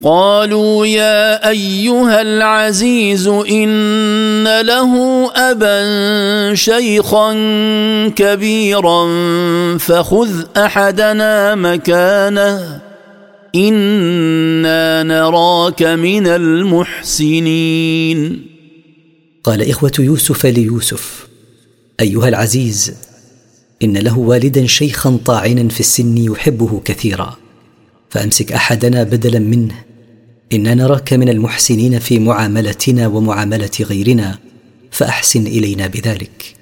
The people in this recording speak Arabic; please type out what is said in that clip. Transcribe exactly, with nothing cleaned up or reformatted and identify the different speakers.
Speaker 1: قالوا يا أيها العزيز إن له أبا شيخا كبيرا فخذ أحدنا مكانه إنا نراك من المحسنين.
Speaker 2: قال إخوة يوسف ليوسف: أيها العزيز، إن له والدا شيخا طاعنا في السن يحبه كثيرا، فأمسك أحدنا بدلا منه، إنا نراك من المحسنين في معاملتنا ومعاملة غيرنا، فأحسن إلينا بذلك.